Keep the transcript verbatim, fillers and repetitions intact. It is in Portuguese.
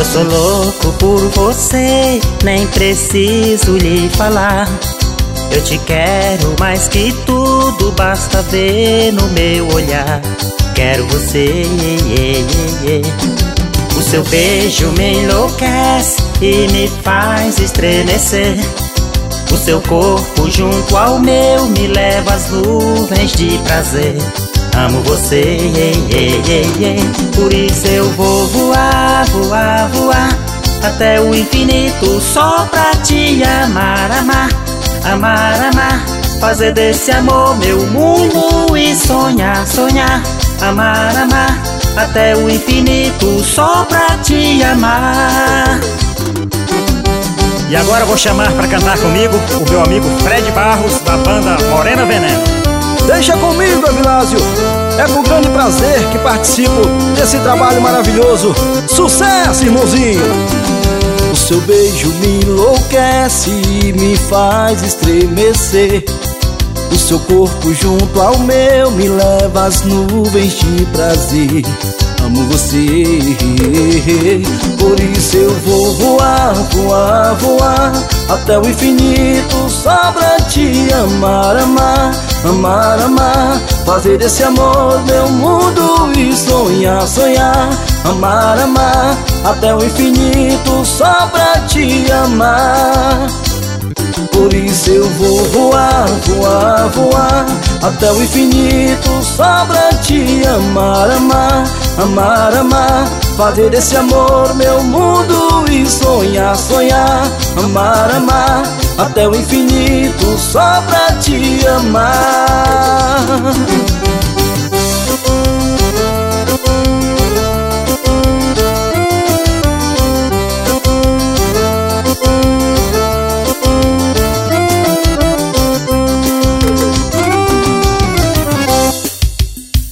sou louco por você, nem preciso lhe falar. Eu te quero mais que tudo, basta ver no meu olhar. Quero você, yeah, yeah, yeah. O seu beijo me enlouquece e me faz estremecer. O seu corpo junto ao meu me leva às nuvens de prazer. Amo você, yeah, yeah, yeah, yeah. Por isso eu vou voar, voar, voar até o infinito só pra te amar, amar, amar, amar. Fazer desse amor meu mundo e sonhar, sonhar. Amar, amar até o infinito só pra te amar. E agora eu vou chamar pra cantar comigo o meu amigo Fred Barros, da banda Morena Veneno. Deixa comigo, Evilásio. É com grande prazer que participo desse trabalho maravilhoso. Sucesso, irmãozinho! O seu beijo me enlouquece e me faz estremecer. O seu corpo junto ao meu me leva às nuvens de prazer. Amo você, por isso eu vou voar, voar, voar até o infinito só pra te amar, amar, amar, amar. Fazer desse amor meu mundo e sonhar, sonhar. Amar, amar até o infinito só pra te amar. Por isso eu vou voar, voar, voar até o infinito só pra te amar, amar, amar, amar. Fazer desse amor meu mundo e sonhar, sonhar. Amar, amar até o infinito só pra te amar.